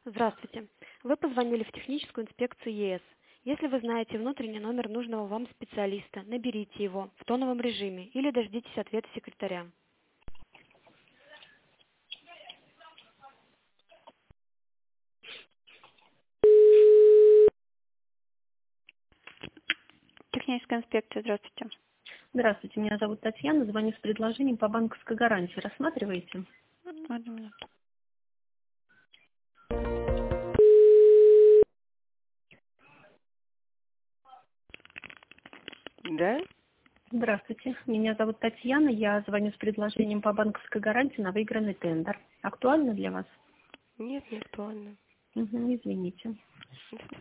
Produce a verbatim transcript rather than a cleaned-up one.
Здравствуйте. Вы позвонили в техническую инспекцию ЕС. Если вы знаете внутренний номер нужного вам специалиста, наберите его в тоновом режиме или дождитесь ответа секретаря. Техническая инспекция, здравствуйте. Здравствуйте, меня зовут Татьяна, звоню с предложением по банковской гарантии. Рассматриваете? Одну минуту. Да? Здравствуйте, меня зовут Татьяна, я звоню с предложением по банковской гарантии на выигранный тендер. Актуально для вас? Нет, не актуально. Угу, извините.